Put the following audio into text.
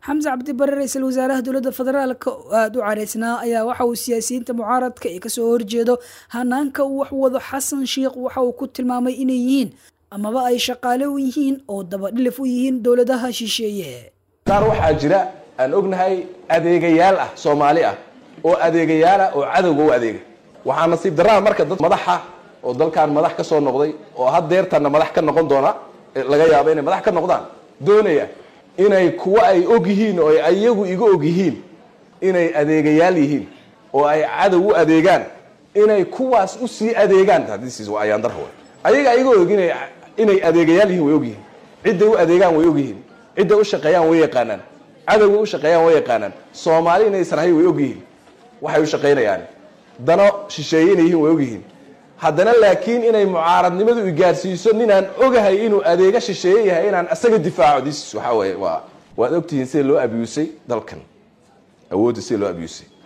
حمزة عبد البر رئيس الوزراء دولة الفدرال دعارتنا ayaa waxa uu siyaasiyiinta mucaaradka ay ka soo horjeedo hanaanka uu wax wado Xasan Sheikh waxa uu ku tilmaamay inay yihiin amaba ay shaqaale u yihiin oo daba dhilif u yihiin dawladaha shisheeye qaar waxa jira aan ognahay adeegayaal ah Soomaali ah oo adeegayaal ah oo cadawga u adeega waxa nasiib daraa marka dad madaxa oo dalkan madax ka soo noqday oo hadeertana madax ka noqon doona laga yaabo inay madax ka noqdaan doonaya inay kuwa ay og yihiin oo ay ayagu iga og yihiin inay adeegayaal yihiin oo ay cadow u adeegaan inay kuwaas u sii adeegaan this is waa ayaan darro ayaga iga og inay adeegayaal yihiin way og yihiin cid u adeegaan way og yihiin cid u shaqeeyaan way yaqaanaan cadow u shaqeeyaan way yaqaanaan Soomaali inay sarhay way og yihiin waxay u shaqeynayaan dano shisheeyeen yihiin way og yihiin haddana laakiin inay mucaaradnimadu u gaarsiiso ninaan ogahay inuu adeega shisheeye yahay inaan asaga difaaco waxa way waa ogtihiin sida loo abiyusay dalkan awoodda sida loo abiyusay